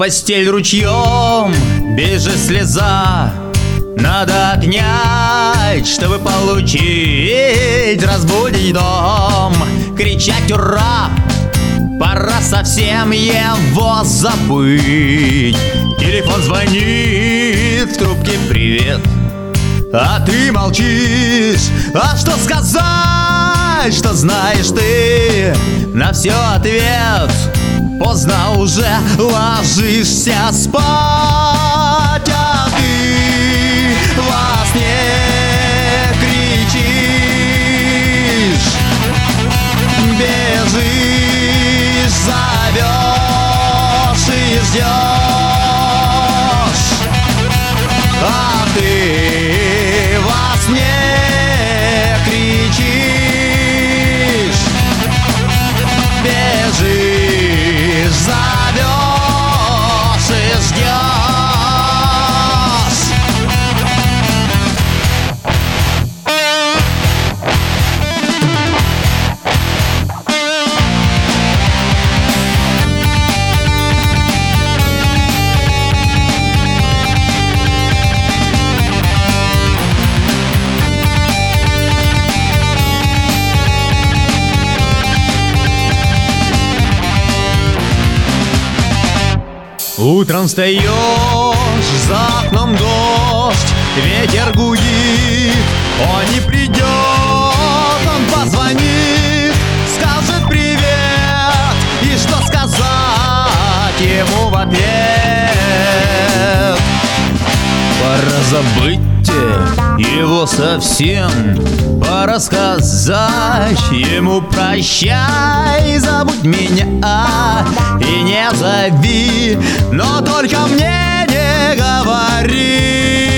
постель ручьем, бежит слеза. Надо отнять, чтобы получить, разбудить дом, кричать ура, пора совсем его забыть. Телефон звонит, в трубке привет, а ты молчишь. А что сказать, что знаешь ты на все ответ? Поздно уже ложишься спать, а ты во сне кричишь, бежишь, зовешь и ждешь, а ты во сне кричишь, бежишь, зовешь и ждешь. Утром встаешь, за окном дождь, ветер гудит, он не придет, он позвонит, скажет привет, и что сказать ему в ответ? Пора забыть его совсем, пора сказать ему прощай, забудь меня и не зови, но только мне не говори.